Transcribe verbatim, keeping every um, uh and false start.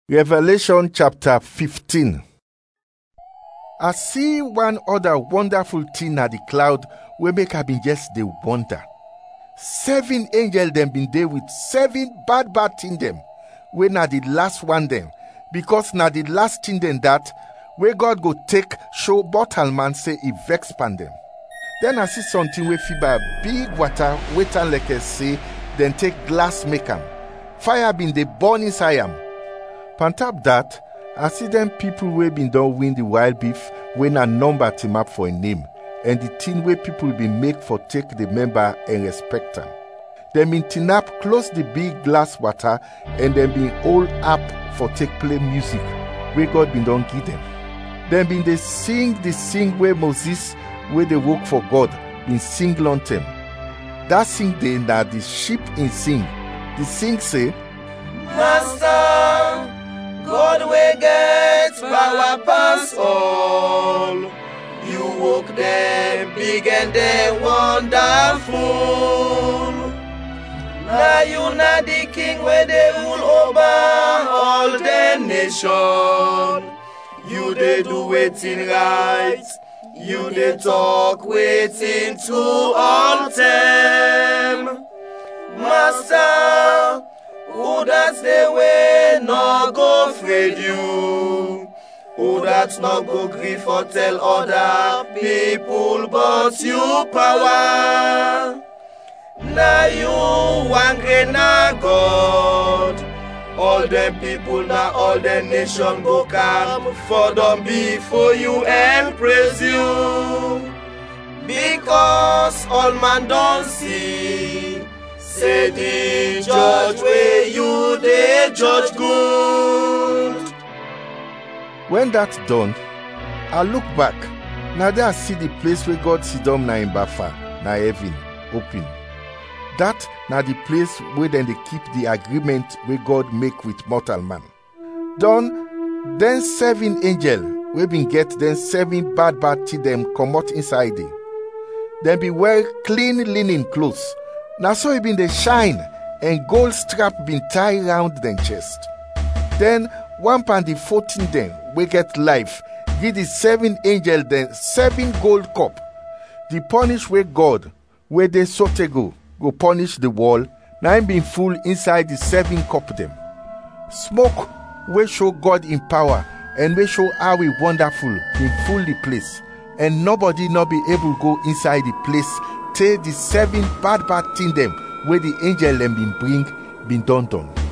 Revelation chapter fifteen. I see one other wonderful thing at the cloud wey make I been just dey wonder. Seven angels dem been dey with seven bad bad thing dem, wey na the last one dem, because na the last thing dem that wey God go take show mortal man say e vex pan dem. Then I see something wey fit by big water wey turn like a say dem take glass make am. Fire been dey burn inside am. On top that, I see them people wey been don win the wild beef wey na number team up for a name, and the thing wey people been make for take the member and respect am. Them been tin up close the big glass water, and them been all up for take play music wey God been don give them. Them been dey sing the sing wey Moses wey dey work for God been sing long time. That sing dey na the sheep in sing. The sing say, Master, God wey get power pass all. You woke them big and them wonderful. Now you na the king wey dey rule over all the nation. You dey do wetin right. You dey talk wetin to all them. Master, who that's the way no go afraid you? Who that's not go grieve for tell other people but you power? Now you one great na God. All them people now all the nation go come for them before you and praise you. Because all man don't see. Say the judge where you dey judge good. When that's done, I look back. Now there I see the place where God sit down na in Bafa, na heaven, open. That na the place where then they keep the agreement where God make with mortal man. Done, then seven angel we been get then seven bad bad till them come out inside it. Then be wear clean linen clothes. Now so it been they shine, and gold strap been tied round them chest. Then one pound the fourteen them we get life, give the seven angel then seven gold cup. The punish where God, where they sote go, go punish the wall, now been full inside the seven cup them. Smoke we show God in power, and we show how we wonderful in full the place, and nobody not be able go inside the place. Till the seven bad bad thing them where the angel them been bring been done done.